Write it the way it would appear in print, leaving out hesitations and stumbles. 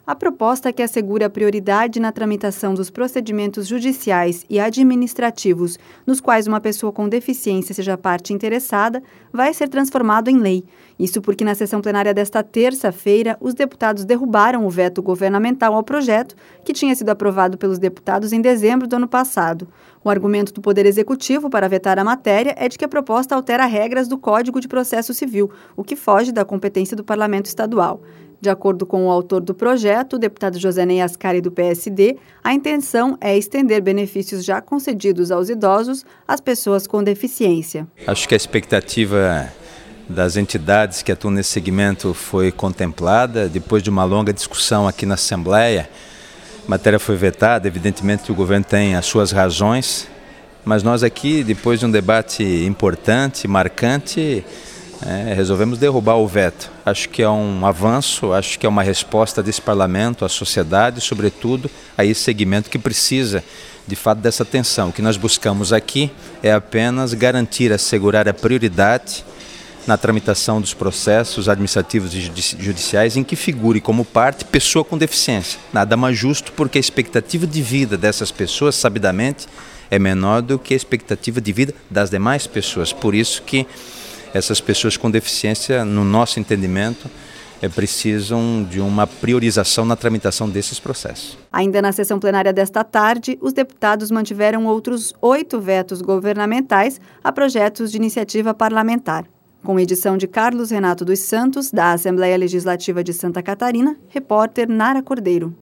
A proposta que assegura prioridade na tramitação dos procedimentos judiciais e administrativos nos quais uma pessoa com deficiência seja parte interessada vai ser transformado em lei. Isso porque na sessão plenária desta terça-feira, os deputados derrubaram o veto governamental ao projeto, que tinha sido aprovado pelos deputados em dezembro do ano passado. O argumento do Poder Executivo para vetar a matéria é de que a proposta altera regras do Código de Processo Civil, o que foge da competência do Parlamento Estadual. De acordo com o autor do projeto, o deputado Josénei Ascari, do PSD, a intenção é estender benefícios já concedidos aos idosos às pessoas com deficiência. Acho que a expectativa das entidades que atuam nesse segmento foi contemplada. Depois de uma longa discussão aqui na Assembleia, a matéria foi vetada. Evidentemente o governo tem as suas razões, mas nós aqui, depois de um debate importante, marcante, resolvemos derrubar o veto. Acho que é um avanço, acho que é uma resposta desse parlamento à sociedade, sobretudo a esse segmento que precisa de fato dessa atenção. O que nós buscamos aqui é apenas garantir, assegurar a prioridade na tramitação dos processos administrativos e judiciais em que figure como parte pessoa com deficiência. Nada mais justo, porque a expectativa de vida dessas pessoas, sabidamente, é menor do que a expectativa de vida das demais pessoas. Por isso que essas pessoas com deficiência, no nosso entendimento, precisam de uma priorização na tramitação desses processos. Ainda na sessão plenária desta tarde, os deputados mantiveram outros 8 vetos governamentais a projetos de iniciativa parlamentar. Com edição de Carlos Renato dos Santos, da Assembleia Legislativa de Santa Catarina, repórter Nara Cordeiro.